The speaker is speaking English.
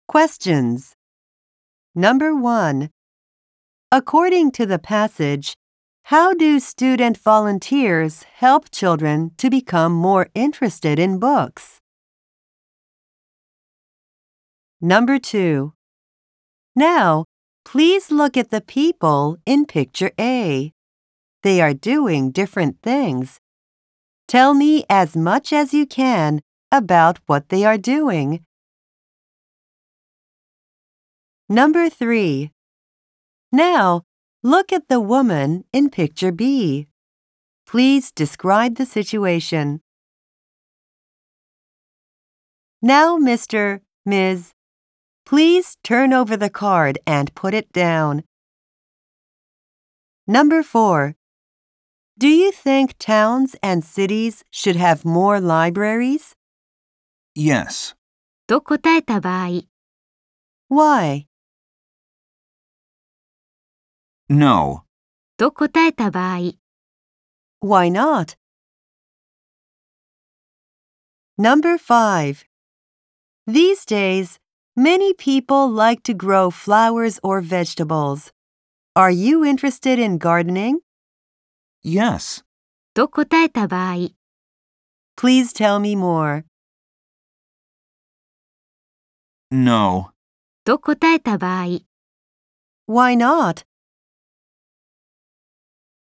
Questions. Number 1. According to the passage, how do student volunteers help children to become more interested in books? Number 2. Now, please look at the people in picture A. They are doing different things. Tell me as much as you can about what they are doing. Number 3. Now, look at the woman in picture B. Please describe the situation. Now, Mr. Ms. Please turn over the card and put it down. Number 4. Do you think towns and cities should have more libraries? Yes. と答えた場合、 Why? No. と答えた場合、 Why not? Number 5. These days, many people like to grow flowers or vegetables. Are you interested in gardening? Yes. と答えた場合、 Please tell me more. No. と答えた場合、 Why not?